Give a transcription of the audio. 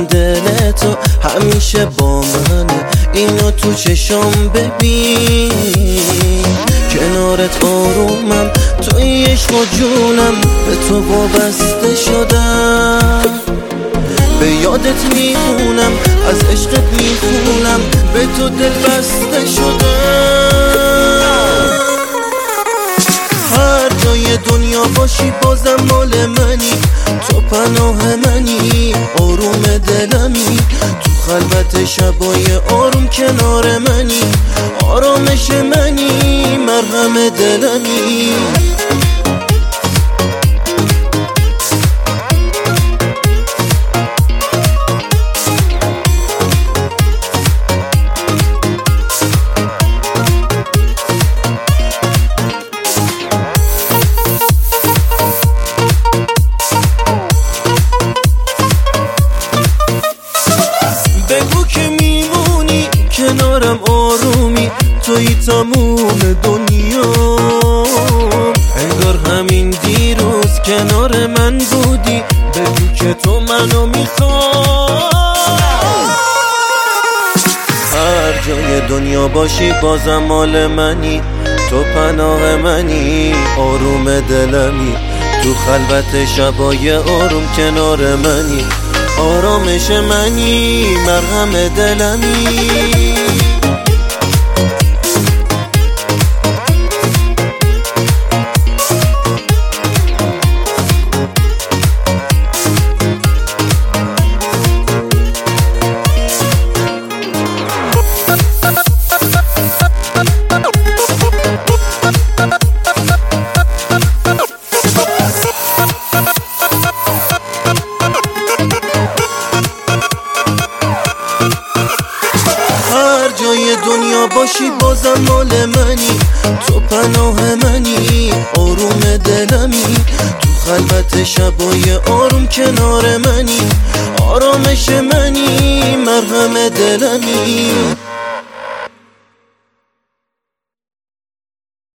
دل تو همیشه با منه، اینو تو چشام ببین. کنارت آرومم، توی عشق و جونم، به تو وابسته شدم. به یادت میمونم، از عشقت میخونم، به تو دل بسته شدم. هر جای دنیا باشی بازم مال منی، تو پناه منی، آروم دلمی. تو خلوت شبای آروم کنار منی، آرامش منی، مرهم دلمی. بگو که میمونی کنارم، آرومی، توی تموم دنیا. انگار همین دیروز کنار من بودی، بگو که تو منو میخوای. هر جای دنیا باشی بازم مال منی، تو پناه منی، آروم دلمی. تو خلوت شبای آروم کنار منی، آرامش منی، مرهم دلمی. هر جای دنیا باشی بازم مال منی، تو پناه منی، آروم دلمی. تو خلوت شبای آروم کنار منی، آرامش منی، مرهم دلمی.